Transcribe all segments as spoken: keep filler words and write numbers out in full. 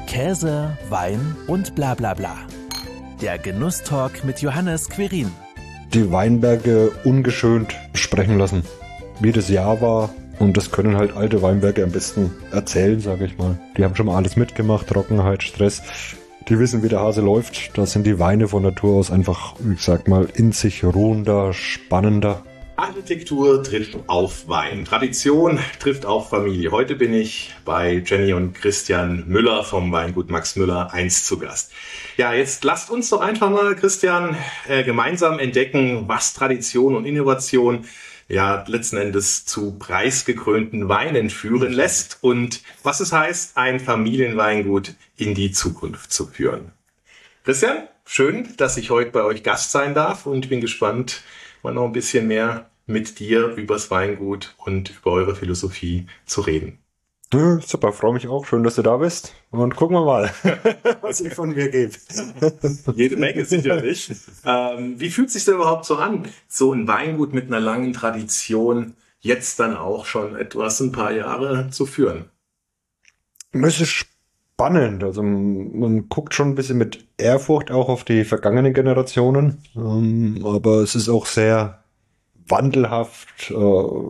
Käse, Wein und bla bla bla. Der Genusstalk mit Johannes Querin. Die Weinberge ungeschönt sprechen lassen, wie das Jahr war. Und das können halt alte Weinberge am besten erzählen, sage ich mal. Die haben schon mal alles mitgemacht, Trockenheit, Stress. Die wissen, wie der Hase läuft. Da sind die Weine von Natur aus einfach, ich sag mal, in sich ruhender, spannender. Architektur trifft auf Wein. Tradition trifft auf Familie. Heute bin ich bei Jenny und Christian Müller vom Weingut Max Müller eins zu Gast. Ja, jetzt lasst uns doch einfach mal, Christian, äh, gemeinsam entdecken, was Tradition und Innovation ja letzten Endes zu preisgekrönten Weinen führen lässt und was es heißt, ein Familienweingut in die Zukunft zu führen. Christian, schön, dass ich heute bei euch Gast sein darf und bin gespannt, mal noch ein bisschen mehr mit dir übers Weingut und über eure Philosophie zu reden. Ja, super, freue mich auch. Schön, dass du da bist. Und gucken wir mal, was ich von mir gebe. Jede Menge sicherlich. ähm, wie fühlt es sich denn überhaupt so an, so ein Weingut mit einer langen Tradition jetzt dann auch schon etwas, ein paar Jahre zu führen? Es ist spannend. Also man guckt schon ein bisschen mit Ehrfurcht auch auf die vergangenen Generationen. Ähm, aber es ist auch sehr wandelhaft. Äh,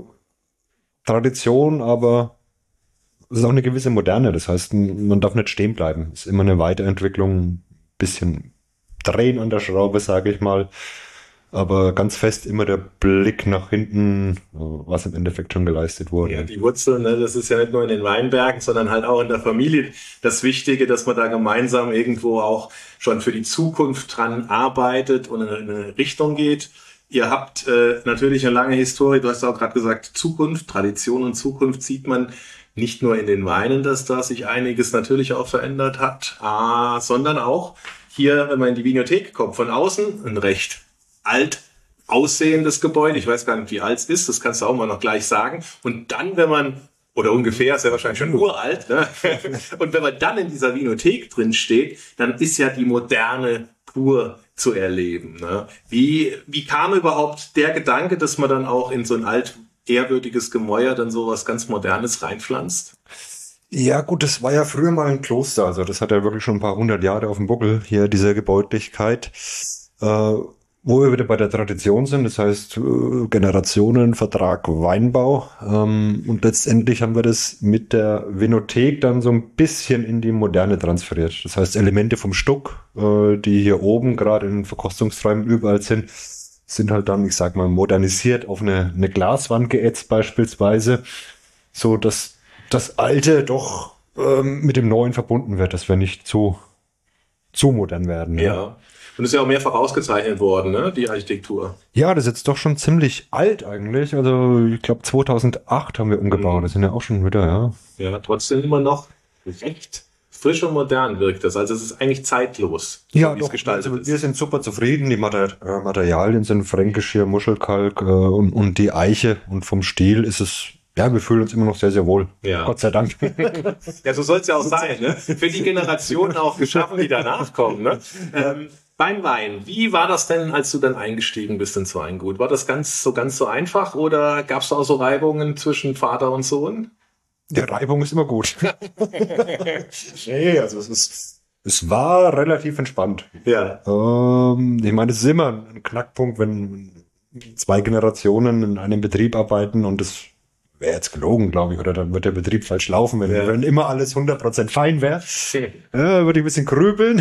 Tradition, aber es ist auch eine gewisse Moderne. Das heißt, man darf nicht stehen bleiben. Es ist immer eine Weiterentwicklung, ein bisschen drehen an der Schraube, sage ich mal. Aber ganz fest immer der Blick nach hinten, was im Endeffekt schon geleistet wurde. Ja, die Wurzeln, ne, das ist ja nicht nur in den Weinbergen, sondern halt auch in der Familie das Wichtige, dass man da gemeinsam irgendwo auch schon für die Zukunft dran arbeitet und in eine Richtung geht. Ihr habt äh, natürlich eine lange Historie, du hast auch gerade gesagt, Zukunft, Tradition und Zukunft sieht man nicht nur in den Weinen, dass da sich einiges natürlich auch verändert hat, ah, sondern auch hier, wenn man in die Vinothek kommt, von außen ein recht alt aussehendes Gebäude. Ich weiß gar nicht, wie alt es ist, das kannst du auch mal noch gleich sagen. Und dann, wenn man, oder ungefähr, ist ja wahrscheinlich schon uralt, ne? Und wenn man dann in dieser Vinothek drin steht, dann ist ja die Moderne pur zu erleben. Ne? Wie, wie kam überhaupt der Gedanke, dass man dann auch in so ein alt ehrwürdiges Gemäuer dann so was ganz Modernes reinpflanzt? Ja gut, das war ja früher mal ein Kloster, also das hat ja wirklich schon ein paar hundert Jahre auf dem Buckel, hier diese Gebäudlichkeit, äh, wo wir wieder bei der Tradition sind, das heißt äh, Generationenvertrag Weinbau, ähm, und letztendlich haben wir das mit der Vinothek dann so ein bisschen in die Moderne transferiert. Das heißt Elemente vom Stuck, äh, die hier oben gerade in den Verkostungsräumen überall sind, sind halt dann, ich sag mal, modernisiert auf eine, eine Glaswand geätzt beispielsweise, so dass das Alte doch ähm, mit dem Neuen verbunden wird, dass wir nicht zu, zu modern werden. Ja. ja. Und es ist ja auch mehrfach ausgezeichnet worden, ne, die Architektur. Ja, das ist jetzt doch schon ziemlich alt eigentlich. Also ich glaube zweitausendacht haben wir umgebaut. Mhm. Das sind ja auch schon wieder, ja. Ja, trotzdem immer noch recht frisch und modern wirkt das. Also es ist eigentlich zeitlos, ja, wie doch, es gestaltet also ist. Wir sind super zufrieden. Die Mater- äh, Materialien sind fränkisch hier, Muschelkalk äh, und, und die Eiche. Und vom Stil ist es, ja, wir fühlen uns immer noch sehr, sehr wohl. Ja. Gott sei Dank. Ja, so soll es ja auch sein, ne? Für die Generationen auch geschaffen, die danach kommen, ne? Ähm, beim Wein, wie war das denn, als du dann eingestiegen bist ins Weingut? War das ganz so ganz so einfach oder gab es da auch so Reibungen zwischen Vater und Sohn? Die Reibung ist immer gut. Nee, also es ist, es war relativ entspannt. Ja. Ähm, ich meine, es ist immer ein Knackpunkt, wenn zwei Generationen in einem Betrieb arbeiten und das wäre jetzt gelogen, glaube ich, oder dann wird der Betrieb falsch laufen, wenn, ja. wenn immer alles hundert Prozent fein wäre. Ja, würde ich ein bisschen grübeln.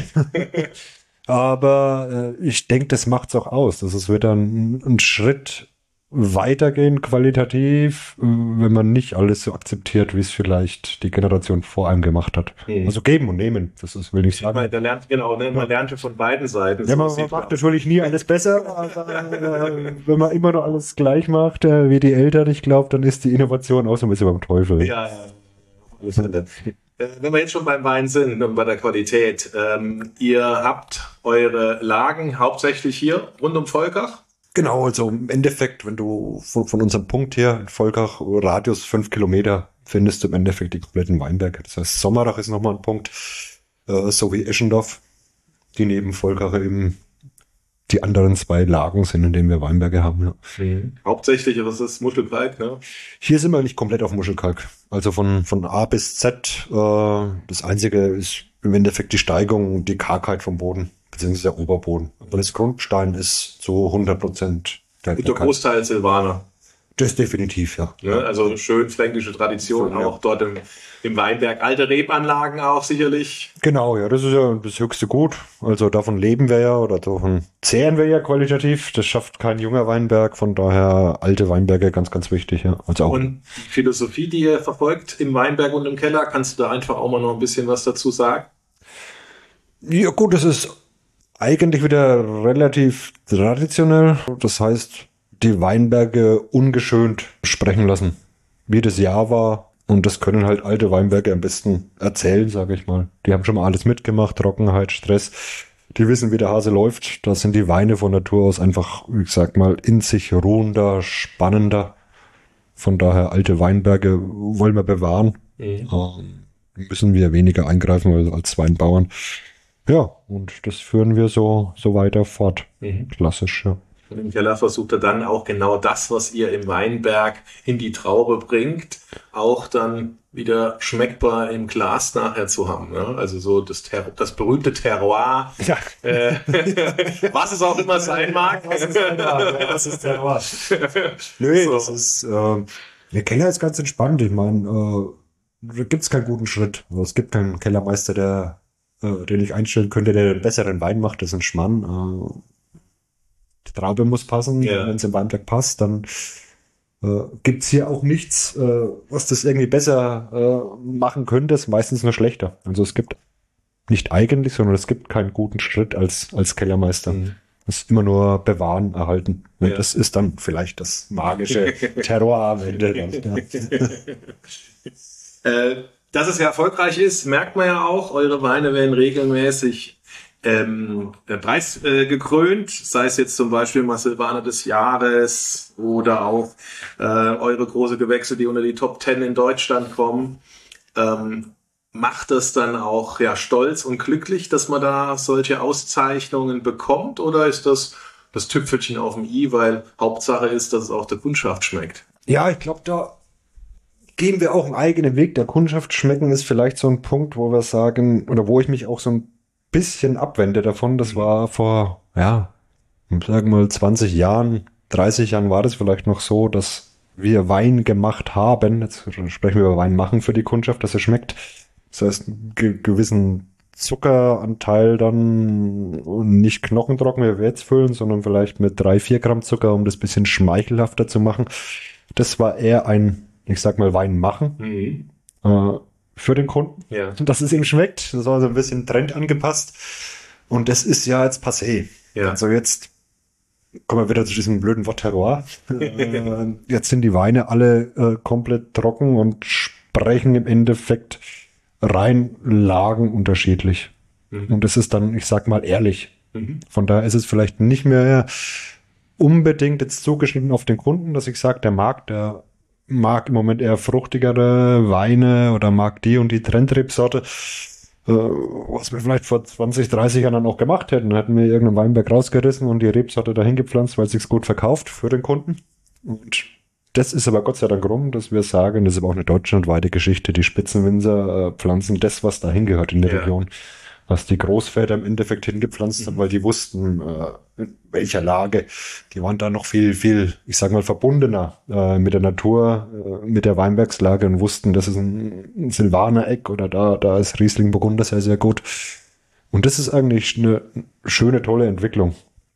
Aber äh, ich denke, das macht's auch aus. Das ist wieder ein, ein Schritt weitergehen qualitativ, äh, wenn man nicht alles so akzeptiert, wie es vielleicht die Generation vor einem gemacht hat. Mhm. Also geben und nehmen, das ist, will ich sagen. Ich meine, da lernt, genau, ne, man lernte von beiden Seiten. Ja, man, man macht natürlich nie alles besser, aber äh, wenn man immer noch alles gleich macht, äh, wie die Eltern, ich glaube, dann ist die Innovation auch so ein bisschen beim Teufel. Ja, ja. Wenn wir jetzt schon beim Wein sind und bei der Qualität, ähm, ihr habt eure Lagen hauptsächlich hier rund um Volkach? Genau, also im Endeffekt, wenn du von, von unserem Punkt hier in Volkach, Radius fünf Kilometer, findest du im Endeffekt die kompletten Weinberge. Das heißt, Sommerach ist nochmal ein Punkt, äh, so wie Eschendorf, die neben Volkach eben die anderen zwei Lagen sind, in denen wir Weinberge haben. Ja. Mhm. Hauptsächlich, was ist Muschelkalk, ne? Hier sind wir nicht komplett auf Muschelkalk. Also von, von A bis Z. Äh, das Einzige ist im Endeffekt die Steigung und die Kargheit vom Boden, beziehungsweise der Oberboden. Aber das Grundstein ist zu hundert Prozent der, der Großteil Silvaner. Das definitiv, ja. Ja, also schön fränkische Tradition, ja. Auch dort im, im Weinberg. Alte Rebanlagen auch sicherlich. Genau, ja, das ist ja das höchste Gut. Also davon leben wir ja oder davon zehren wir ja qualitativ. Das schafft kein junger Weinberg, von daher alte Weinberge ganz, ganz wichtig. Ja. Also auch. Und die Philosophie, die ihr verfolgt im Weinberg und im Keller, kannst du da einfach auch mal noch ein bisschen was dazu sagen? Ja gut, das ist eigentlich wieder relativ traditionell. Das heißt, die Weinberge ungeschönt sprechen lassen, wie das Jahr war. Und das können halt alte Weinberge am besten erzählen, sage ich mal. Die haben schon mal alles mitgemacht, Trockenheit, Stress. Die wissen, wie der Hase läuft. Da sind die Weine von Natur aus einfach, ich sag mal, in sich ruhender, spannender. Von daher alte Weinberge wollen wir bewahren. Mhm. Ähm, müssen wir weniger eingreifen als, als Weinbauern. Ja, und das führen wir so, so weiter fort. Mhm. Klassisch, ja. Und im Keller versucht er dann auch genau das, was ihr im Weinberg in die Traube bringt, auch dann wieder schmeckbar im Glas nachher zu haben. Ne? Also so das, Ter- das berühmte Terroir, ja. äh, was es auch immer sein mag. Was ist Terroir? Ja, was ist Terroir? Nö, so. Das ist, äh, der Keller ist ganz entspannt. Ich meine, äh, da gibt's keinen guten Schritt. Es gibt keinen Kellermeister, der, äh, den ich einstellen könnte, der einen besseren Wein macht. Das ist ein Schmarrn. Äh, Die Traube muss passen, ja. Wenn es im Weinberg passt, dann äh, gibt's hier auch nichts, äh, was das irgendwie besser äh, machen könnte. Es ist meistens nur schlechter. Also es gibt nicht eigentlich, sondern es gibt keinen guten Schritt als, als Kellermeister. Mhm. Es ist immer nur bewahren, erhalten. Und ja. Das ist dann vielleicht das magische Terroir am Ende. Dann, ja. äh, dass es ja erfolgreich ist, merkt man ja auch. Eure Weine werden regelmäßig Ähm, Preis äh, gekrönt, sei es jetzt zum Beispiel mal Silvaner des Jahres oder auch äh, eure große Gewächse, die unter die Top Ten in Deutschland kommen. Ähm, macht das dann auch ja stolz und glücklich, dass man da solche Auszeichnungen bekommt, oder ist das das Tüpfelchen auf dem i, weil Hauptsache ist, dass es auch der Kundschaft schmeckt? Ja, ich glaube, da gehen wir auch einen eigenen Weg. Der Kundschaft schmecken ist vielleicht so ein Punkt, wo wir sagen, oder wo ich mich auch so ein bisschen abwende davon. Das war vor, ja, sagen wir mal zwanzig Jahren, dreißig Jahren war das vielleicht noch so, dass wir Wein gemacht haben. Jetzt sprechen wir über Wein machen für die Kundschaft, dass er schmeckt. Das heißt, einen ge- gewissen Zuckeranteil dann nicht knochentrocken, wie wir jetzt füllen, sondern vielleicht mit drei, vier Gramm Zucker, um das bisschen schmeichelhafter zu machen. Das war eher ein, ich sag mal, Wein machen. Mhm. Äh, für den Kunden, ja. Dass es ihm schmeckt. Das war so ein bisschen Trend angepasst. Und das ist ja jetzt passé. Ja. Also jetzt kommen wir wieder zu diesem blöden Wort Terroir. äh, jetzt sind die Weine alle äh, komplett trocken und sprechen im Endeffekt rein Lagen unterschiedlich. Mhm. Und das ist dann, ich sag mal, ehrlich. Mhm. Von daher ist es vielleicht nicht mehr unbedingt jetzt zugeschnitten auf den Kunden, dass ich sage, der mag, der mag im Moment eher fruchtigere Weine oder mag die und die Trendrebsorte, äh, was wir vielleicht vor zwanzig, dreißig Jahren dann auch gemacht hätten. Dann hätten wir irgendeinen Weinberg rausgerissen und die Rebsorte dahin gepflanzt, weil es sich gut verkauft für den Kunden. Und das ist aber Gott sei Dank rum, dass wir sagen, das ist aber auch eine deutschlandweite Geschichte, die Spitzenwinzer äh, pflanzen das, was dahin gehört in der ja. Region. Was die Großväter im Endeffekt hingepflanzt mhm. haben, weil die wussten, äh, in welcher Lage. Die waren da noch viel, viel, ich sag mal, verbundener äh, mit der Natur, äh, mit der Weinbergslage und wussten, das ist ein, ein Silvaner Eck oder da, da ist Riesling Burgunder sehr, sehr gut. Und das ist eigentlich eine schöne, tolle Entwicklung.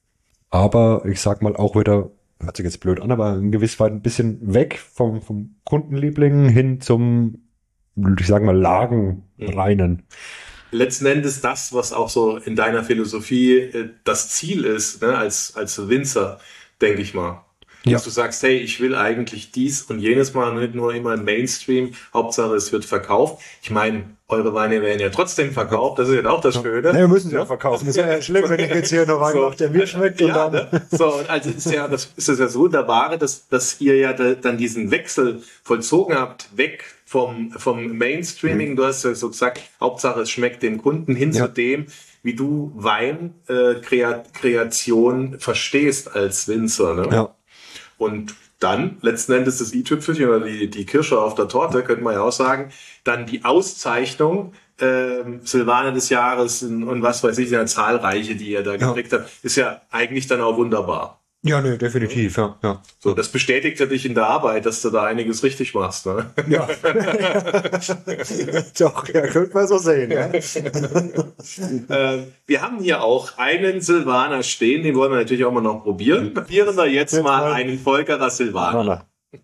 Aber ich sag mal auch wieder, hört sich jetzt blöd an, aber in gewisser Weise ein bisschen weg vom, vom Kundenliebling hin zum, ich sag mal, Lagenreinen. Mhm. Letzten Endes das, was auch so in deiner Philosophie äh, das Ziel ist, ne, als, als Winzer, denke ich mal. Ja. Dass du sagst, hey, ich will eigentlich dies und jenes mal, nicht nur immer im Mainstream, Hauptsache es wird verkauft. Ich meine, eure Weine werden ja trotzdem verkauft, das ist ja auch das Schöne. Ja, wir müssen sie ja verkaufen. Das wäre ja schlimm, wenn ich jetzt hier noch einen so, mache, der mir schmeckt. Und ja, dann ne? So, und also ist ja, das ist ja so Wunderbare, dass, dass ihr ja da, dann diesen Wechsel vollzogen habt, weg vom, vom Mainstreaming. Mhm. Du hast ja so gesagt, Hauptsache es schmeckt dem Kunden hin ja. zu dem, wie du Weinkreation äh, verstehst als Winzer. Ne? Ja. Und dann, letzten Endes das i-Tüpfelchen oder die, die Kirsche auf der Torte, könnte man ja auch sagen, dann die Auszeichnung, ähm, Silvaner des Jahres und, und was weiß ich, ja, zahlreiche, die ihr da Ja. gekriegt habt, ist ja eigentlich dann auch wunderbar. Ja, nee, definitiv, ja, ja. So, das bestätigt ja dich in der Arbeit, dass du da einiges richtig machst. Ne? Ja. Doch, ja, könnte man so sehen. Ja. äh, wir haben hier auch einen Silvaner stehen, den wollen wir natürlich auch mal noch probieren. Probieren wir jetzt mal einen Volkerer Silvaner.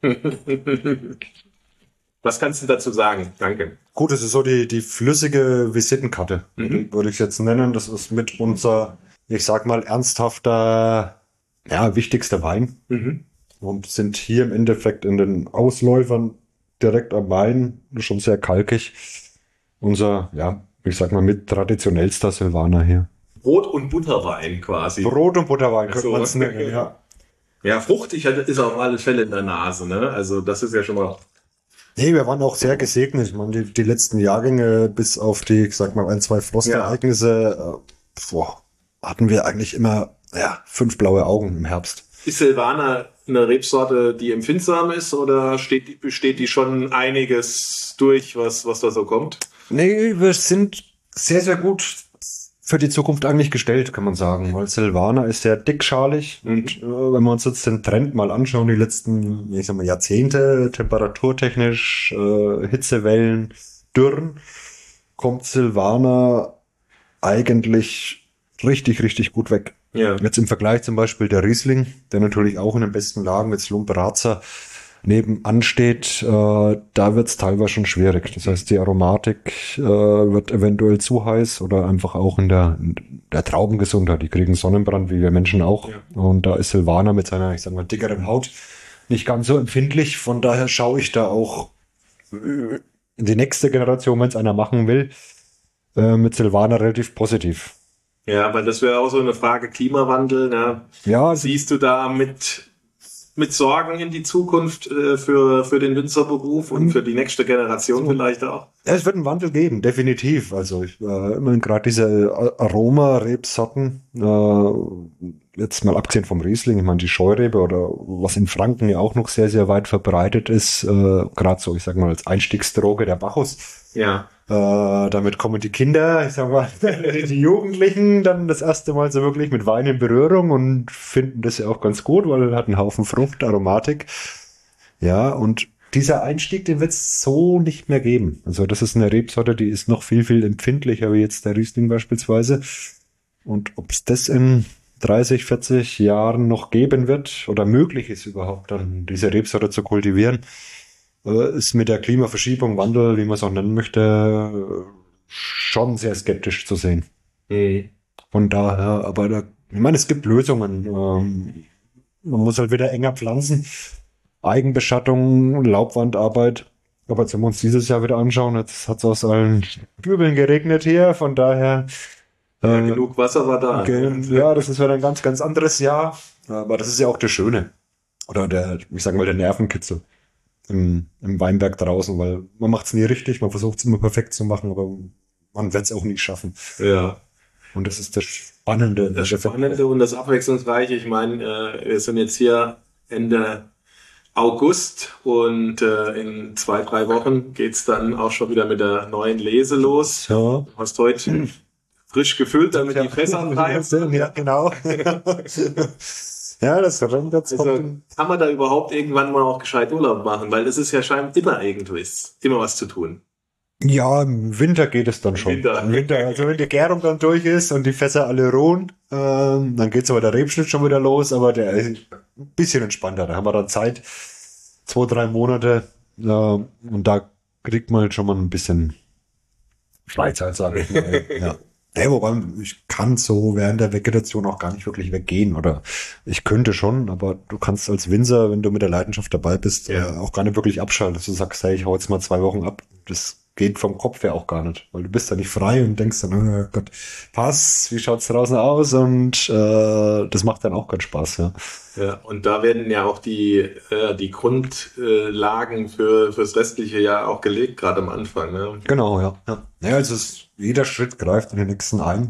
Was kannst du dazu sagen? Danke. Gut, das ist so die, die flüssige Visitenkarte, Mhm. würde ich es jetzt nennen. Das ist mit unser, ich sag mal, ernsthafter, ja, wichtigster Wein. Mhm. Und sind hier im Endeffekt in den Ausläufern direkt am Wein schon sehr kalkig. Unser, ja, ich sag mal, mit traditionellster Silvaner hier. Brot- und Butterwein quasi. Brot- und Butterwein könnte So. man es nennen, ja. Ja, fruchtig ist auf alle Fälle in der Nase. Ne? Also das ist ja schon mal... Nee, wir waren auch sehr gesegnet. Ich meine, die, die letzten Jahrgänge, bis auf die, ich sag mal, ein, zwei Frostereignisse, äh, boah, hatten wir eigentlich immer, ja, fünf blaue Augen im Herbst. Ist Silvaner eine Rebsorte, die empfindsam ist, oder steht, die- besteht die schon einiges durch, was, was da so kommt? Nee, wir sind sehr, sehr gut für die Zukunft eigentlich gestellt, kann man sagen, weil Silvaner ist sehr dickschalig und äh, wenn wir uns jetzt den Trend mal anschauen, die letzten, ich sag mal, Jahrzehnte, temperaturtechnisch, äh, Hitzewellen, Dürren, kommt Silvaner eigentlich richtig, richtig gut weg. Ja. Jetzt im Vergleich zum Beispiel der Riesling, der natürlich auch in den besten Lagen mit Lumperazza nebenan steht, äh, da wird es teilweise schon schwierig. Das heißt, die Aromatik äh, wird eventuell zu heiß oder einfach auch in der, in der Traubengesundheit. Die kriegen Sonnenbrand, wie wir Menschen auch. Ja. Und da ist Silvaner mit seiner, ich sag mal, dickeren Haut nicht ganz so empfindlich. Von daher schaue ich da auch äh, in die nächste Generation, wenn es einer machen will, äh, mit Silvaner relativ positiv. Ja, weil das wäre auch so eine Frage Klimawandel. Ne? Ja, Siehst du da mit, mit Sorgen in die Zukunft äh, für, für den Winzerberuf und für die nächste Generation vielleicht auch? Ja, es wird einen Wandel geben, definitiv. Also ich äh, immerhin gerade diese Aroma-Rebsorten, äh, jetzt mal abgesehen vom Riesling, ich meine die Scheurebe oder was in Franken ja auch noch sehr, sehr weit verbreitet ist, äh, gerade so, ich sag mal, als Einstiegsdroge der Bacchus. Ja. Äh, damit kommen die Kinder, ich sag mal, die Jugendlichen dann das erste Mal so wirklich mit Wein in Berührung und finden das ja auch ganz gut, weil er hat einen Haufen Frucht, Aromatik. Ja, und dieser Einstieg, den wird es so nicht mehr geben. Also das ist eine Rebsorte, die ist noch viel, viel empfindlicher wie jetzt der Riesling beispielsweise. Und ob es das in dreißig, vierzig Jahren noch geben wird oder möglich ist überhaupt, dann diese Rebsorte zu kultivieren, ist mit der Klimaverschiebung, Wandel, wie man es auch nennen möchte, schon sehr skeptisch zu sehen. Mhm. Von daher, aber da, ich meine, es gibt Lösungen. Ähm, man muss halt wieder enger pflanzen. Eigenbeschattung, Laubwandarbeit. Aber jetzt, wenn wir uns dieses Jahr wieder anschauen, jetzt hat es aus allen Dübeln geregnet hier, von daher. Ja, äh, genug Wasser war da. ge- ja, das ist wieder ein ganz, ganz anderes Jahr. Aber das ist ja auch das Schöne. Oder der, ich sag mal, der Nervenkitzel. Im, im Weinberg draußen, weil man macht es nie richtig, man versucht es immer perfekt zu machen, aber man wird es auch nie schaffen. Ja. Und das ist das Spannende. Das Spannende und das Abwechslungsreiche. Ich meine, äh, wir sind jetzt hier Ende August und äh, in zwei, drei Wochen geht's dann auch schon wieder mit der neuen Lese los. Ja. Du hast heute frisch gefüllt, damit die Fässer frei sind. Ja, genau. Ja, das rennt jetzt. Also, kann man da überhaupt irgendwann mal auch gescheit Urlaub machen? Weil es ist ja scheinbar immer irgendwas, immer was zu tun. Ja, im Winter geht es dann schon. Winter. Im Winter, also wenn die Gärung dann durch ist und die Fässer alle ruhen, ähm, dann geht's aber der Rebschnitt schon wieder los, aber der ist ein bisschen entspannter. Da haben wir dann Zeit, zwei, drei Monate, äh, und da kriegt man halt schon mal ein bisschen Freizeit, sage ich mal. Ja. Ja, wobei ich kann so während der Vegetation auch gar nicht wirklich weggehen. Oder ich könnte schon, aber du kannst als Winzer, wenn du mit der Leidenschaft dabei bist, Ja. äh, auch gar nicht wirklich abschalten. Dass du sagst, hey, ich hau jetzt mal zwei Wochen ab. Das geht vom Kopf her auch gar nicht. Weil du bist da nicht frei und denkst dann, oh Gott, pass, wie schaut's draußen aus? Und äh, das macht dann auch keinen Spaß, ja. Ja, und da werden ja auch die, äh, die Grundlagen für fürs restliche Jahr auch gelegt, gerade am Anfang. Ne? Genau, ja. Ja, ja also es, jeder Schritt greift in den nächsten ein.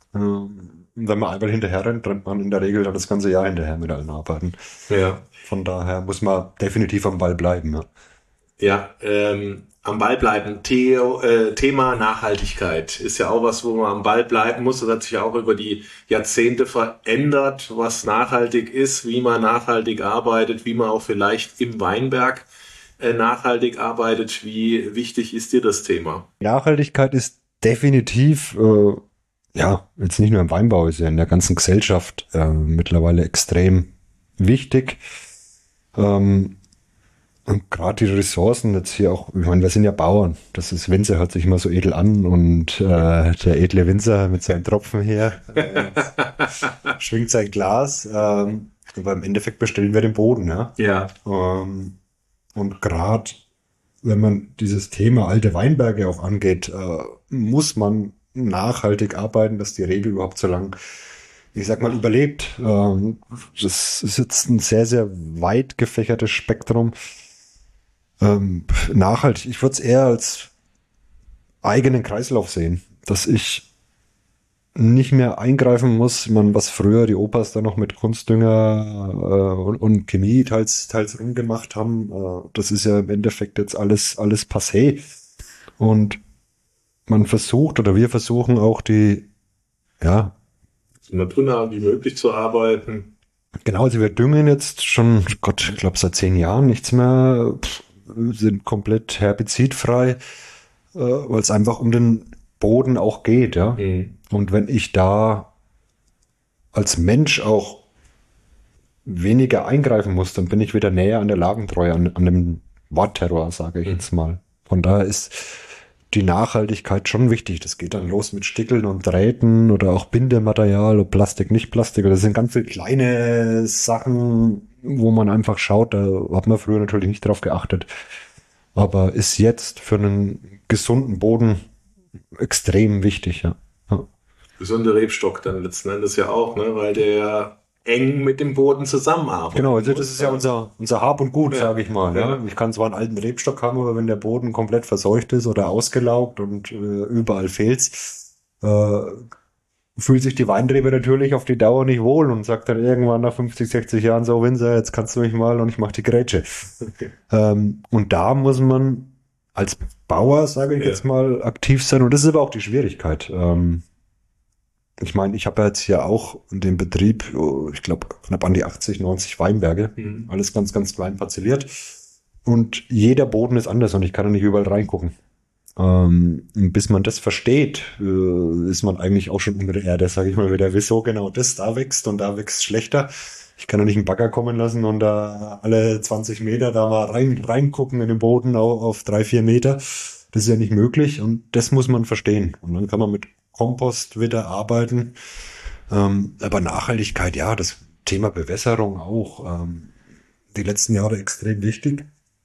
Ähm, wenn man einmal hinterher rennt, rennt man in der Regel dann das ganze Jahr hinterher mit allen Arbeiten. Ja. Von daher muss man definitiv am Ball bleiben. Ja, Ja, ähm, am Ball bleiben. Theo, äh, Thema Nachhaltigkeit ist ja auch was, wo man am Ball bleiben muss. Das hat sich ja auch über die Jahrzehnte verändert, was nachhaltig ist, wie man nachhaltig arbeitet, wie man auch vielleicht im Weinberg äh, nachhaltig arbeitet. Wie wichtig ist dir das Thema? Nachhaltigkeit ist definitiv, äh, ja, jetzt nicht nur im Weinbau, ist ja in der ganzen Gesellschaft äh, mittlerweile extrem wichtig. Ähm, und gerade die Ressourcen jetzt hier auch, ich meine, wir sind ja Bauern. Das ist Winzer, hört sich immer so edel an und äh, der edle Winzer mit seinen Tropfen hier äh, schwingt sein Glas. Ähm, aber im Endeffekt bestellen wir den Boden, ja. Ja. Ähm, und gerade wenn man dieses Thema alte Weinberge auch angeht, äh, muss man nachhaltig arbeiten, dass die Rebe überhaupt so lang, ich sag mal, überlebt. Ähm, das ist jetzt ein sehr, sehr weit gefächertes Spektrum. Ähm, nachhaltig, ich würde es eher als eigenen Kreislauf sehen, dass ich nicht mehr eingreifen muss, man, was früher die Opas da noch mit Kunstdünger äh, und, und Chemie teils, teils rumgemacht haben. Äh, das ist ja im Endeffekt jetzt alles, alles passé. Und man versucht oder wir versuchen auch die, ja, so naturnah wie möglich zu arbeiten. genau, also wir düngen jetzt schon, Gott, ich glaube seit zehn Jahren nichts mehr, pff, sind komplett herbizidfrei, äh, weil es einfach um den Boden auch geht, ja. Mhm. Und wenn ich da als Mensch auch weniger eingreifen muss, dann bin ich wieder näher an der Lagentreue, an, an dem Wortterror, sage ich Mhm. jetzt mal. Von daher ist die Nachhaltigkeit schon wichtig. Das geht dann los mit Stickeln und Drähten oder auch Bindematerial, ob Plastik, nicht Plastik. Das sind ganz viele kleine Sachen, wo man einfach schaut. Da hat man früher natürlich nicht drauf geachtet. Aber ist jetzt für einen gesunden Boden extrem wichtig, ja. Ja. Gesunder Rebstock dann letzten Endes ja auch, ne, weil der ja eng mit dem Boden zusammenarbeitet. Genau, also das ist ja unser, unser Hab und Gut, Ja. sage ich mal. Ja. Ja. Ich kann zwar einen alten Rebstock haben, aber wenn der Boden komplett verseucht ist oder ausgelaugt und äh, überall fehlt's, äh, fühlt sich die Weinrebe natürlich auf die Dauer nicht wohl und sagt dann irgendwann nach fünfzig, sechzig Jahren so, Winzer, jetzt kannst du mich mal und ich mach die Grätsche. Okay. Ähm, und da muss man als Bauer, sage ich Ja. jetzt mal, aktiv sein. Und das ist aber auch die Schwierigkeit. Ähm, ich meine, ich habe ja jetzt hier auch in dem Betrieb, oh, ich glaube, knapp an die achtzig, neunzig Weinberge. Mhm. Alles ganz, ganz klein parzelliert. Und jeder Boden ist anders und ich kann da nicht überall reingucken. Ähm, bis man das versteht, äh, ist man eigentlich auch schon unter der Erde, sage ich mal wieder. Wieso genau das da wächst und da wächst schlechter. Ich kann doch nicht einen Bagger kommen lassen und da alle zwanzig Meter da mal rein, reingucken in den Boden auf, auf drei, vier Meter. Das ist ja nicht möglich und das muss man verstehen. Und dann kann man mit Kompost wieder arbeiten. Ähm, aber Nachhaltigkeit, ja, das Thema Bewässerung auch. Ähm, die letzten Jahre extrem wichtig.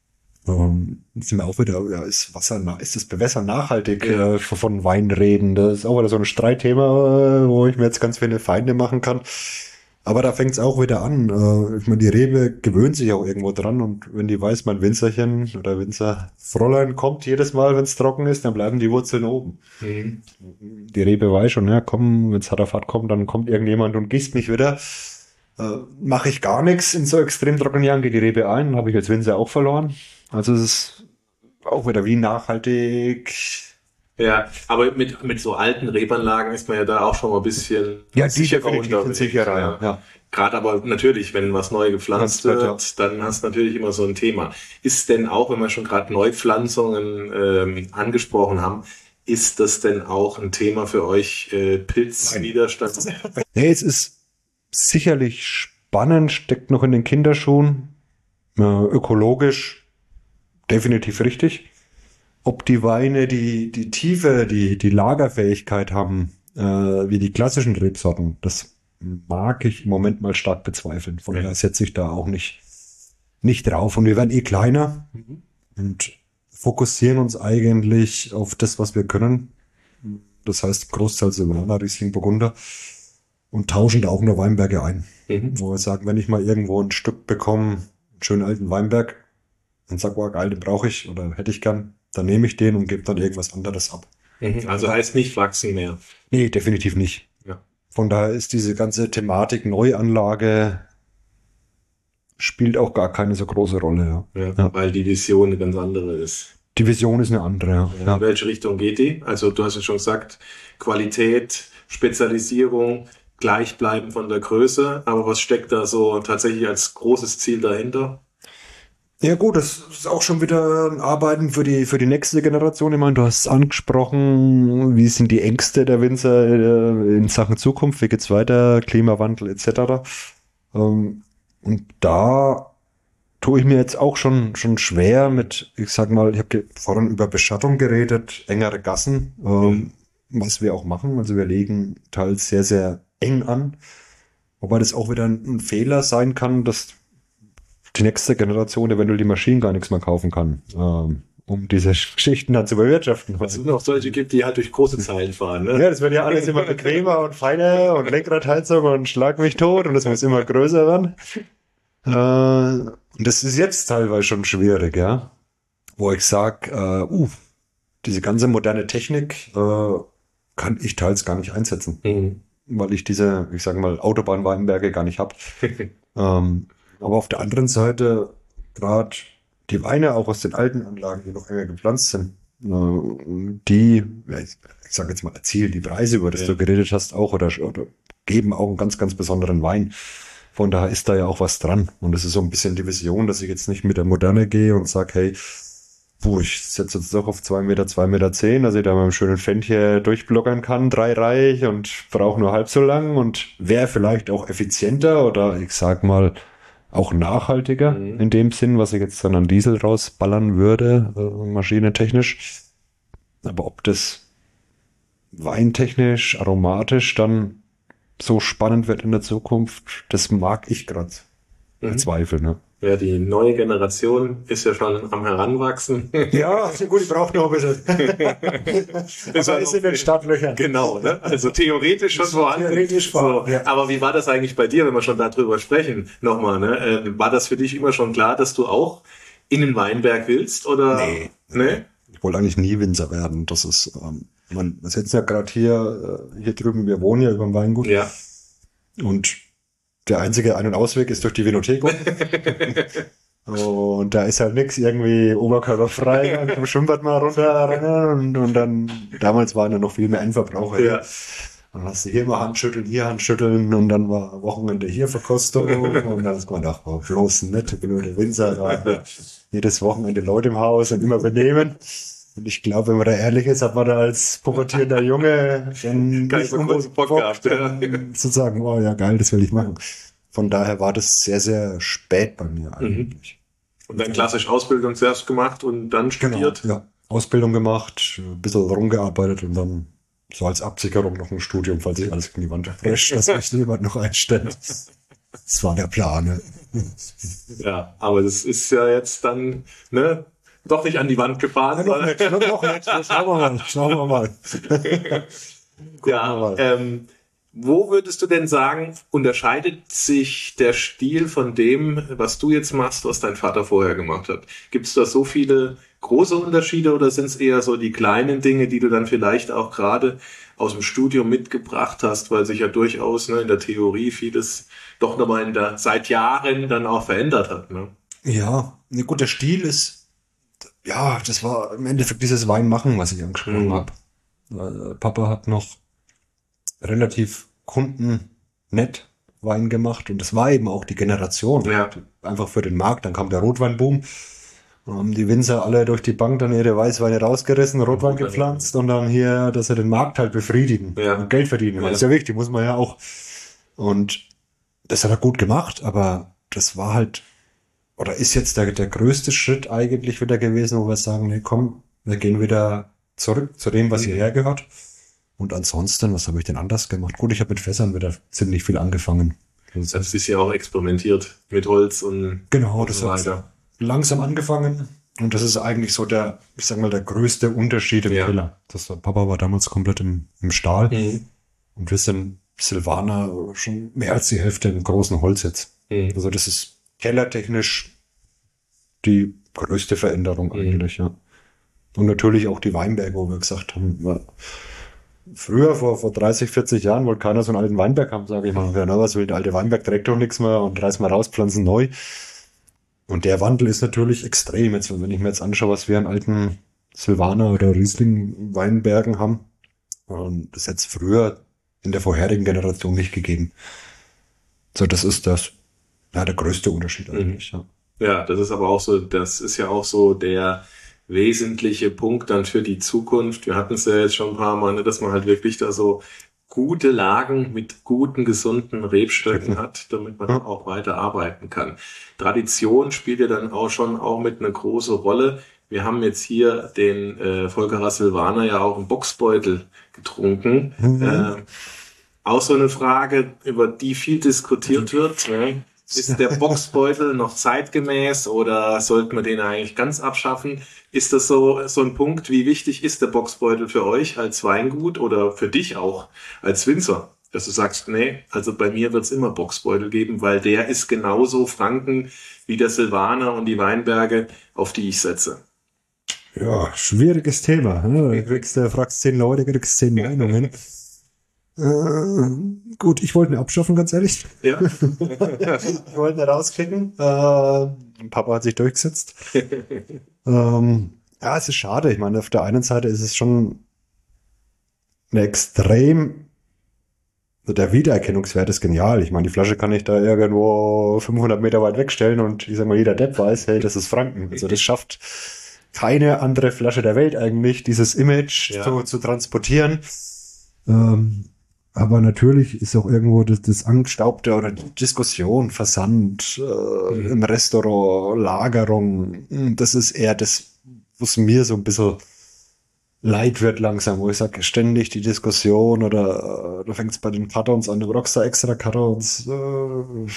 Ähm, sind wir auch wieder, ja, ist Wasser, na- ist das Bewässern nachhaltig Ja. äh, von Weinreben? Das ist auch wieder so ein Streitthema, äh, wo ich mir jetzt ganz viele Feinde machen kann. Aber da fängt es auch wieder an. Äh, ich meine, die Rebe gewöhnt sich auch irgendwo dran und wenn die weiß, mein Winzerchen oder Winzerfräulein kommt jedes Mal, wenn es trocken ist, dann bleiben die Wurzeln oben. Mhm. Die Rebe weiß schon, ja, komm, wenn es hart auf hart kommt, dann kommt irgendjemand und gießt mich wieder. Äh, Mache ich gar nichts in so extrem trockenen Jahren, geht die Rebe ein, habe ich als Winzer auch verloren. Also es ist auch wieder wie nachhaltig. Ja, aber mit, mit so alten Rebanlagen ist man ja da auch schon mal ein bisschen Ja, die sicherer definitiv sind unterwegs, sicherer, ja. ja. Gerade aber natürlich, wenn was neu gepflanzt Ganz klar, wird, dann hast du natürlich immer so ein Thema. Ist denn auch, wenn wir schon gerade Neupflanzungen ähm, angesprochen haben, ist das denn auch ein Thema für euch, äh, Pilzwiderstand? Nee, es ist sicherlich spannend, steckt noch in den Kinderschuhen. Äh, ökologisch definitiv richtig. Ob die Weine die, die Tiefe, die, die Lagerfähigkeit haben, äh, wie die klassischen Rebsorten, das mag ich im Moment mal stark bezweifeln. Von Ja. daher setze ich da auch nicht, nicht drauf. Und wir werden eh kleiner Mhm. und fokussieren uns eigentlich auf das, was wir können. Das heißt, Großteil Silvaner, Riesling, Burgunder und tauschen da auch nur Weinberge ein. Mhm. Wo wir sagen, wenn ich mal irgendwo ein Stück bekomme, einen schönen alten Weinberg, und sag, oh geil, den brauche ich oder hätte ich gern, dann nehme ich den und gebe dann irgendwas anderes ab. Mhm. Also heißt nicht wachsen mehr. Nee, definitiv nicht. Ja. Von daher ist diese ganze Thematik Neuanlage spielt auch gar keine so große Rolle. Ja. Ja, Ja. weil die Vision eine ganz andere ist. Die Vision ist eine andere. Ja. In Ja. welche Richtung geht die? Also du hast ja schon gesagt, Qualität, Spezialisierung, Gleichbleiben von der Größe. Aber was steckt da so tatsächlich als großes Ziel dahinter? Ja gut, das ist auch schon wieder ein Arbeiten für die, für die nächste Generation. Ich meine, du hast es angesprochen, wie sind die Ängste der Winzer äh, in Sachen Zukunft, wie geht's weiter, Klimawandel et cetera. Ähm, und da tue ich mir jetzt auch schon, schon schwer mit, ich sag mal, ich habe vorhin über Beschattung geredet, engere Gassen, ähm, was wir auch machen. Also wir legen teils sehr, sehr eng an, wobei das auch wieder ein, ein Fehler sein kann, dass die nächste Generation eventuell die Maschinen gar nichts mehr kaufen kann, ähm, um diese Geschichten dann zu bewirtschaften. Was es noch solche gibt, die halt durch große Zeilen fahren. Ne? Ja, das wird ja alles immer bequemer und feiner und Lenkradheizung und schlag mich tot und das muss immer größer werden. Äh, und das ist jetzt teilweise schon schwierig, ja. Wo ich sag, äh, uh, diese ganze moderne Technik äh, kann ich teils gar nicht einsetzen, Mhm. weil ich diese, ich sag mal, Autobahnweinberge gar nicht hab. ähm, aber auf der anderen Seite, gerade die Weine auch aus den alten Anlagen, die noch enger gepflanzt sind, äh, die, ja, ich, ich sage jetzt mal, erzielen die Preise, über das Ja. du geredet hast, auch oder, oder geben auch einen ganz, ganz besonderen Wein. Von daher ist da ja auch was dran. Und das ist so ein bisschen die Vision, dass ich jetzt nicht mit der Moderne gehe und sage, hey, puh, ich setze jetzt doch auf zwei Meter, zwei Meter zehn, dass ich da mit einem schönen Fendt durchblockern kann, dreireich und brauche nur halb so lang und wäre vielleicht auch effizienter oder ich sag mal auch nachhaltiger Mhm. in dem Sinn, was ich jetzt dann an Diesel rausballern würde, äh, maschinentechnisch. Aber ob das weintechnisch, aromatisch dann so spannend wird in der Zukunft, das mag ich gerade Mhm. bezweifeln. Ne? Ja, die neue Generation ist ja schon am Heranwachsen. Ja, gut, ich brauche noch ein bisschen. Ist Aber ist in den Startlöchern. Genau, ne? Also theoretisch schon vorhanden. Theoretisch so, vorhanden, ja. Aber wie war das eigentlich bei dir, wenn wir schon darüber sprechen? Nochmal, ne? Äh, War das für dich immer schon klar, dass du auch in den Weinberg willst? Oder? Nee. Nee? Ich wollte eigentlich nie Winzer werden. Das ist, ähm, man, wir sitzen ja gerade hier, äh, hier drüben, wir wohnen ja über dem Weingut. Ja. Und der einzige Ein- und Ausweg ist durch die Vinothek. Und da ist halt nichts irgendwie oberkörperfrei und zum Schwimmbad mal runter und, und dann, damals waren ja noch viel mehr Endverbraucher. Ja. Dann hast du hier mal Handschütteln, hier Handschütteln und dann war Wochenende hier Verkostung und dann ist man gedacht, oh, bloß nicht, ich bin nur der Winzer, da jedes Wochenende Leute im Haus und immer benehmen. Und ich glaube, wenn man da ehrlich ist, hat man da als pubertierender Junge dann Gar nicht nicht so großen Bock gehabt, ja. ähm, zu sagen, oh ja geil, das will ich machen. Von daher war das sehr, sehr spät bei mir eigentlich. Und dann klassisch Ausbildung zuerst gemacht und dann studiert. Genau, ja. Ausbildung gemacht, ein bisschen rumgearbeitet und dann so als Absicherung noch ein Studium, falls ich alles gegen die Wand presche, dass mich niemand noch einstellt. Das war der Plan. Ne? Ja, aber das ist ja jetzt dann, ne, doch nicht an die Wand gefahren. Noch nicht, noch, noch nicht. Schauen wir mal, schauen wir mal. Ja, mal. ähm, wo würdest du denn sagen, unterscheidet sich der Stil von dem, was du jetzt machst, was dein Vater vorher gemacht hat? Gibt es da so viele große Unterschiede oder sind es eher so die kleinen Dinge, die du dann vielleicht auch gerade aus dem Studium mitgebracht hast, weil sich ja durchaus, ne, in der Theorie vieles doch nochmal in der, seit Jahren dann auch verändert hat, ne? Ja, ne, gut, der Stil ist, ja, das war im Endeffekt dieses Weinmachen, was ich angesprochen Mhm. habe. Weil Papa hat noch relativ kundennett Wein gemacht und das war eben auch die Generation. Ja. Einfach für den Markt, dann kam der Rotweinboom. Dann haben die Winzer alle durch die Bank dann ihre Weißweine rausgerissen, Rotwein Rotwein. gepflanzt und dann hier, dass sie den Markt halt befriedigen Ja. und Geld verdienen. Ja. Das ist ja wichtig, muss man ja auch. Und das hat er gut gemacht, aber das war halt, oder ist jetzt der, der größte Schritt eigentlich wieder gewesen, wo wir sagen, nee, komm, wir gehen wieder zurück zu dem, was Mhm. hierher gehört. Und ansonsten, was habe ich denn anders gemacht? Gut, ich habe mit Fässern wieder ziemlich viel angefangen. Das Das ist ja auch experimentiert mit Holz und, Genau, und das so hat weiter. langsam angefangen. Und das ist eigentlich so der, ich sag mal, der größte Unterschied im Ja. Keller. Das war, Papa war damals komplett im, im Stahl. Mhm. Und wir sind Silvaner schon mehr als die Hälfte im großen Holz jetzt. Mhm. Also das ist kellertechnisch die größte Veränderung Mhm. eigentlich, ja. Und natürlich auch die Weinberge, wo wir gesagt haben, wir früher, vor, vor dreißig, vierzig Jahren, wollte keiner so einen alten Weinberg haben, sage ich mal. Ja, na, was will der alte Weinberg, trägt doch nichts mehr und reiß mal raus, pflanzen neu. Und der Wandel ist natürlich extrem. Jetzt, wenn ich mir jetzt anschaue, was wir an alten Silvaner oder Riesling Weinbergen haben, und das hätte es früher in der vorherigen Generation nicht gegeben. So, das ist das, ja, der größte Unterschied eigentlich, ja. Ja, das ist aber auch so, das ist ja auch so der wesentliche Punkt dann für die Zukunft. Wir hatten es ja jetzt schon ein paar Mal, ne, dass man halt wirklich da so gute Lagen mit guten, gesunden Rebstöcken hat, damit man ja. auch weiter arbeiten kann. Tradition spielt ja dann auch schon auch mit eine große Rolle. Wir haben jetzt hier den äh, Volkerer Silvaner ja auch im Boxbeutel getrunken. Mhm. Äh, auch so eine Frage, über die viel diskutiert wird. Ne? Ist der Boxbeutel noch zeitgemäß oder sollten wir den eigentlich ganz abschaffen? Ist das so, so ein Punkt, wie wichtig ist der Boxbeutel für euch als Weingut oder für dich auch als Winzer? Dass du sagst, nee, also bei mir wird es immer Boxbeutel geben, weil der ist genauso Franken wie der Silvaner und die Weinberge, auf die ich setze. Ja, schwieriges Thema. Ne? Du kriegst, äh, fragst zehn Leute, kriegst zehn Meinungen. Äh, gut, ich wollte ihn abschaffen, ganz ehrlich. Ja. Ich wollte ihn rausklicken. Äh, Papa hat sich durchgesetzt. ähm, ja, es ist schade. Ich meine, auf der einen Seite ist es schon eine extrem, der Wiedererkennungswert ist genial. Ich meine, die Flasche kann ich da irgendwo fünfhundert Meter weit wegstellen und ich sag mal, jeder Depp weiß, hey, das ist Franken. Also das schafft keine andere Flasche der Welt eigentlich, dieses Image ja. zu, zu transportieren. Ähm, aber natürlich ist auch irgendwo das, das Angestaubte oder die Diskussion, Versand, äh, mhm. im Restaurant, Lagerung. Das ist eher das, was mir so ein bisschen leid wird langsam, wo ich sage, ständig die Diskussion oder äh, du fängst bei den Kartons an, du brauchst da extra Kartons. Äh,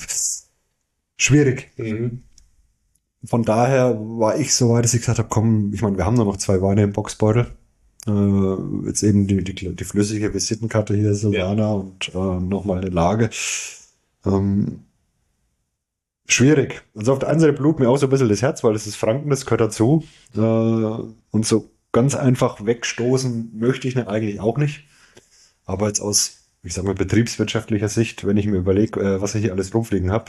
schwierig. Mhm. Von daher war ich so weit, dass ich gesagt habe, komm, ich meine, wir haben nur noch zwei Weine im Boxbeutel. Äh, jetzt eben die, die, die flüssige Visitenkarte hier, Silvaner, ja. und äh, nochmal eine Lage. Ähm, schwierig. Also auf der einen Seite blutet mir auch so ein bisschen das Herz, weil das ist Franken, das gehört dazu. Äh, und so ganz einfach wegstoßen möchte ich eigentlich auch nicht. Aber jetzt aus, ich sag mal, betriebswirtschaftlicher Sicht, wenn ich mir überlege, äh, was ich hier alles rumfliegen habe,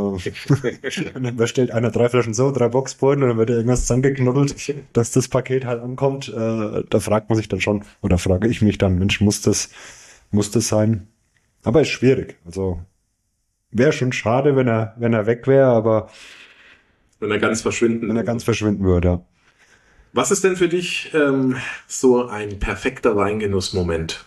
äh, dann bestellt einer drei Flaschen so, drei Boxbeutel und dann wird irgendwas zusammengeknuddelt, dass das Paket halt ankommt. Äh, da fragt man sich dann schon, oder frage ich mich dann, Mensch, muss das, muss das sein? Aber ist schwierig. Also wäre schon schade, wenn er, wenn er weg wäre, aber wenn er ganz verschwinden, wenn er ganz verschwinden würde, ja. Was ist denn für dich ähm, so ein perfekter Weingenussmoment?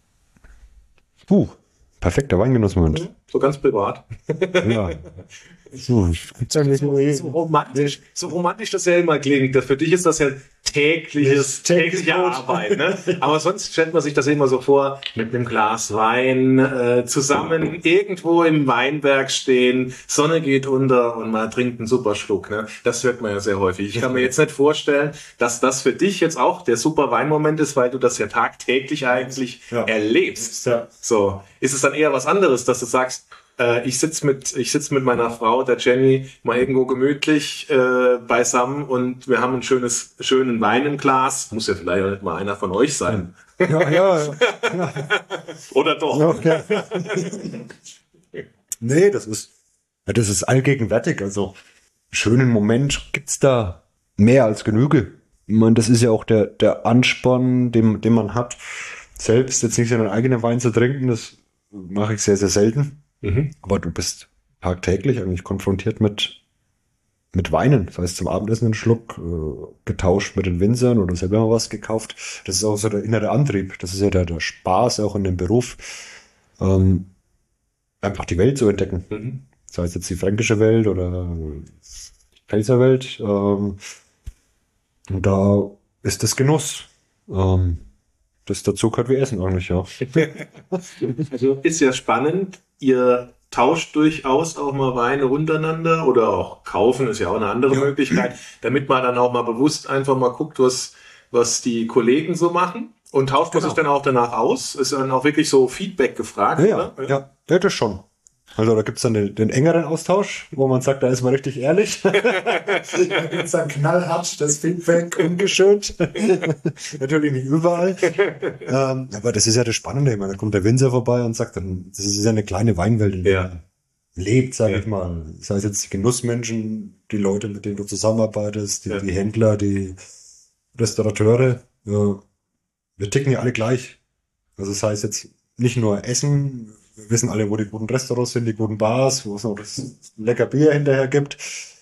Puh, perfekter Weingenussmoment. So ganz privat. Ja. So, so, so, romantisch, so romantisch das ja immer klingt. Für dich ist das ja tägliches, tägliche Arbeit. Ne? Aber sonst stellt man sich das immer so vor, mit einem Glas Wein äh, zusammen irgendwo im Weinberg stehen, Sonne geht unter und man trinkt einen super Schluck. Ne? Das hört man ja sehr häufig. Ich kann mir jetzt nicht vorstellen, dass das für dich jetzt auch der super Weinmoment ist, weil du das ja tagtäglich eigentlich ja. erlebst. Ja. So, ist es dann eher was anderes, dass du sagst, ich sitze mit, ich sitze mit meiner Frau, der Jenny, mal irgendwo gemütlich äh, beisammen und wir haben ein schönes, schönen Wein im Glas. Muss ja vielleicht auch nicht mal einer von euch sein. Ja, ja. ja. Oder doch. Ja, okay. Nee, das ist, ja, das ist allgegenwärtig. Also, schönen Moment gibt's da mehr als Genüge. Ich meine, das ist ja auch der, der Ansporn, den, den man hat, selbst jetzt nicht seinen eigenen Wein zu trinken. Das mache ich sehr, sehr selten. Mhm. Aber du bist tagtäglich eigentlich konfrontiert mit, mit Weinen. Das heißt, zum Abendessen einen Schluck, äh, getauscht mit den Winzern oder selber mal was gekauft. Das ist auch so der innere Antrieb. Das ist ja der, der Spaß auch in dem Beruf, ähm, einfach die Welt zu entdecken. Mhm. Sei es jetzt die fränkische Welt oder die Pfälzerwelt. Ähm, und da ist das Genuss. Ähm, das dazu gehört wie Essen eigentlich, ja. Also ist ja spannend. Ihr tauscht durchaus auch mal Weine untereinander oder auch kaufen, ist ja auch eine andere ja. Möglichkeit, damit man dann auch mal bewusst einfach mal guckt, was, was die Kollegen so machen und tauscht man genau. sich dann auch danach aus. Ist dann auch wirklich so Feedback gefragt, ja, oder? Ja, ja, ja, das schon. Also da gibt's dann den, den engeren Austausch, wo man sagt, da ist man richtig ehrlich. Da gibt's dann knallhart das Feedback, ungeschönt. Natürlich nicht überall. Ähm, aber das ist ja das Spannende. Ich meine, da kommt der Winzer vorbei und sagt dann, das ist ja eine kleine Weinwelt, in der Ja. man lebt, sage Ja. ich mal. Das heißt jetzt die Genussmenschen, die Leute, mit denen du zusammenarbeitest, die, Ja. die Händler, die Restaurateure. Ja, wir ticken ja alle gleich. Also das heißt jetzt nicht nur Essen, wir wissen alle, wo die guten Restaurants sind, die guten Bars, wo es noch das lecker Bier hinterher gibt.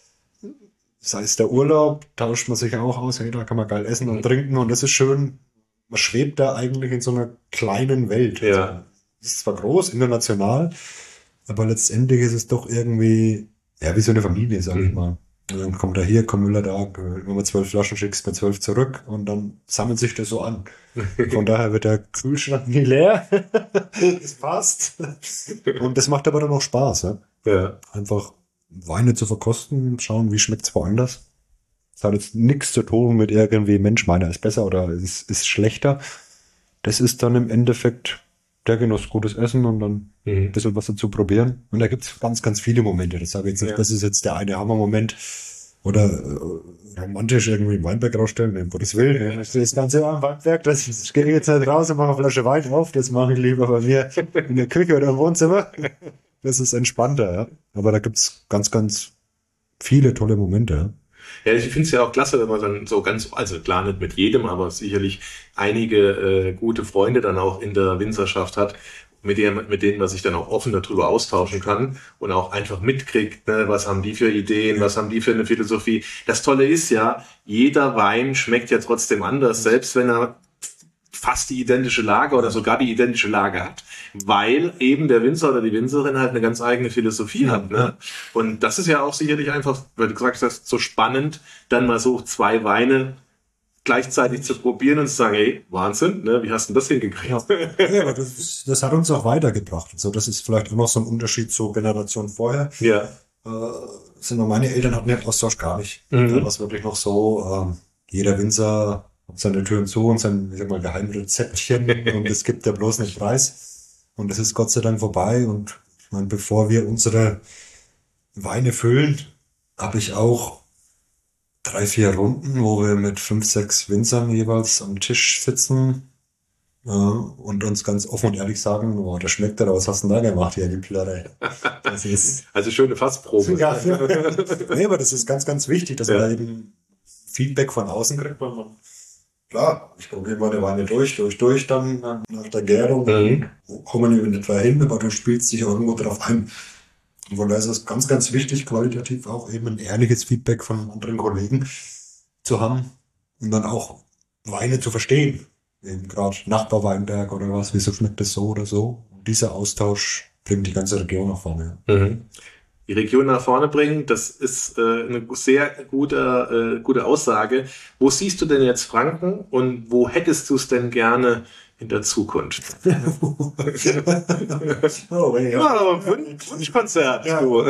Das heißt, der Urlaub tauscht man sich auch aus, hey, da kann man geil essen und trinken und das ist schön. Man schwebt da eigentlich in so einer kleinen Welt. Ja. Also, es ist zwar groß, international, aber letztendlich ist es doch irgendwie, ja, wie so eine Familie, sag ich Mhm. mal. Und dann kommt er hier, kommt Müller da, wenn man zwölf Flaschen schickst, mir zwölf zurück und dann sammelt sich das so an. Von daher wird der Kühlschrank nie leer. Das passt. Und das macht aber dann auch Spaß, ja. Ja. Einfach Weine zu verkosten, schauen, wie schmeckt's woanders. Das hat jetzt nichts zu tun mit irgendwie, Mensch, meiner ist besser oder ist, ist schlechter. Das ist dann im Endeffekt der Genuss, gutes Essen und dann Mhm. ein bisschen was dazu probieren. Und da gibt's ganz, ganz viele Momente. Das sage ich jetzt nicht, Ja. das ist jetzt der eine Hammermoment oder äh, romantisch irgendwie einen Weinberg rausstellen, um Gottes Willen. Ich stehe das Ganze am Weinberg, das, ich gehe jetzt nicht raus und mache eine Flasche Wein auf. Das mache ich lieber bei mir in der Küche oder im Wohnzimmer. Das ist entspannter, ja. Aber da gibt's ganz, ganz viele tolle Momente, ja. Ja, ich finde es ja auch klasse, wenn man dann so ganz, also klar nicht mit jedem, aber sicherlich einige äh, gute Freunde dann auch in der Winzerschaft hat, mit denen, mit denen man sich dann auch offen darüber austauschen kann und auch einfach mitkriegt, ne, was haben die für Ideen, was haben die für eine Philosophie. Das Tolle ist ja, jeder Wein schmeckt ja trotzdem anders, selbst wenn er fast die identische Lage oder sogar die identische Lage hat, weil eben der Winzer oder die Winzerin halt eine ganz eigene Philosophie hat. Ne? Und das ist ja auch sicherlich einfach, weil du gesagt hast, so spannend, dann mal so zwei Weine gleichzeitig zu probieren und zu sagen, hey, Wahnsinn, ne? Wie hast du denn das hingekriegt? Ja, ja, aber das, ist, das hat uns auch weitergebracht. So, das ist vielleicht auch noch so ein Unterschied zur Generation vorher. Ja. Äh, sind noch meine Eltern hatten den Austausch gar nicht. Mhm. Da war es wirklich noch so, ähm, jeder Winzer hat seine Türen zu und sein, ich sag mal, Geheimrezeptchen und es gibt ja bloß einen Preis. Und das ist Gott sei Dank vorbei. Und ich meine, bevor wir unsere Weine füllen, habe ich auch drei, vier Runden, wo wir mit fünf, sechs Winzern jeweils am Tisch sitzen äh, und uns ganz offen und ehrlich sagen, oh, das schmeckt oder was hast du denn da gemacht hier, die Plörre? Das ist Also schöne Fassprobe. ja, nee, aber das ist ganz, ganz wichtig, dass Ja. man eben Feedback von außen kriegt, weil man, klar, ich probiere meine Weine durch, durch, durch, dann nach der Gärung, Mhm. wo kommen wir in etwa hin, aber du spielst dich irgendwo drauf ein. Und von daher ist es ganz, ganz wichtig, qualitativ auch eben ein ehrliches Feedback von anderen Kollegen zu haben und dann auch Weine zu verstehen. Eben gerade Nachbarweinberg oder was, wieso schmeckt das so oder so. Und dieser Austausch bringt die ganze Region nach vorne. Mhm. Die Region nach vorne bringen, das ist äh, eine sehr gute, äh, gute Aussage. Wo siehst du denn jetzt Franken und wo hättest du es denn gerne in der Zukunft? Oh, ja. Ja, Wunschkonzert. Ja. Du.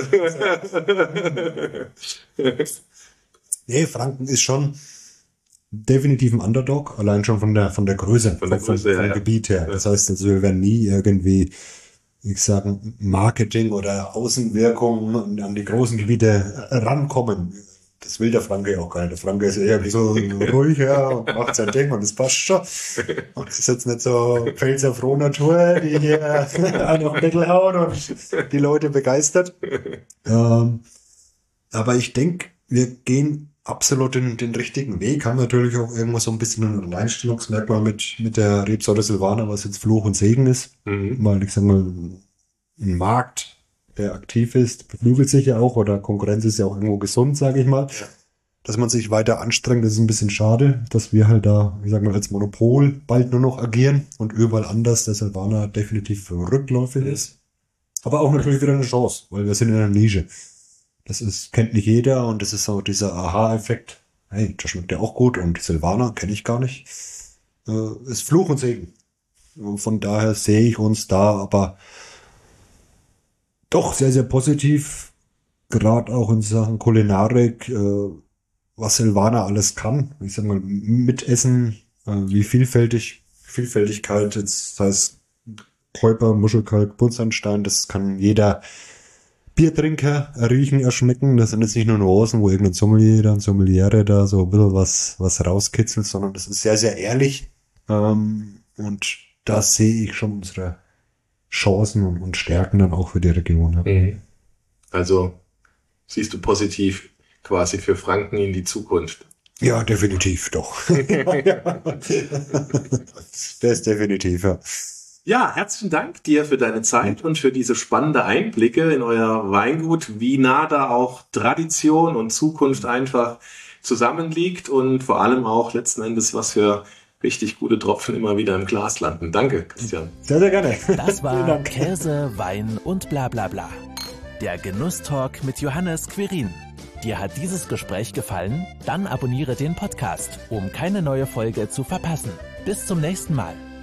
Nee, Franken ist schon definitiv ein Underdog, allein schon von der, von der Größe, Von der vom, Größe, vom ja, ja. Gebiet her. Das heißt, also wir werden nie irgendwie, ich sage, Marketing oder Außenwirkung an an die großen Gebiete rankommen. Das will der Franke auch gar nicht. Der Franke ist eher so ruhig, ja, und macht sein Ding und das passt schon. Und es ist jetzt nicht so Pfälzer Frohnatur, die hier einen auf den Deckel hauen und die Leute begeistert. Ähm, aber ich denke, wir gehen absolut den, den richtigen Weg, haben natürlich auch irgendwo so ein bisschen ein Alleinstellungsmerkmal mit, mit der Rebsorte Silvaner, was jetzt Fluch und Segen ist. Mhm. Weil ich sag mal, ein Markt, der aktiv ist, beflügelt sich ja auch, oder Konkurrenz ist ja auch irgendwo gesund, sage ich mal. Ja. Dass man sich weiter anstrengt, das ist ein bisschen schade, dass wir halt da, ich sag mal, als Monopol bald nur noch agieren und überall anders der Silvaner definitiv rückläufig ist. Aber auch natürlich wieder eine Chance, weil wir sind in einer Nische. Das ist, kennt nicht jeder und das ist so dieser Aha-Effekt. Hey, das schmeckt ja auch gut und Silvaner kenne ich gar nicht. Äh, ist Fluch und Segen. Und von daher sehe ich uns da aber doch sehr, sehr positiv, gerade auch in Sachen Kulinarik, äh, was Silvaner alles kann. Ich sag mal, mit Essen, äh, wie vielfältig, Vielfältigkeit, jetzt, das heißt Kräuper, Muschelkalk, Buntsandstein, das kann jeder Biertrinker riechen, erschmecken. Das sind jetzt nicht nur Nuancen, wo irgendein Sommelier oder ein Sommeliere da so ein bisschen was, was rauskitzelt, sondern das ist sehr, sehr ehrlich. Ähm, und da sehe ich schon unsere Chancen und, und Stärken dann auch für die Region. Ja. Mhm. Also siehst du positiv quasi für Franken in die Zukunft? Ja, definitiv, doch. Das ist definitiv, ja. Ja, herzlichen Dank dir für deine Zeit und für diese spannende Einblicke in euer Weingut, wie nah da auch Tradition und Zukunft einfach zusammenliegt und vor allem auch letzten Endes, was für richtig gute Tropfen immer wieder im Glas landen. Danke, Christian. Sehr, sehr gerne. Das war Käse, Wein und bla bla bla. Der Genusstalk mit Johannes Quirin. Dir hat dieses Gespräch gefallen? Dann abonniere den Podcast, um keine neue Folge zu verpassen. Bis zum nächsten Mal.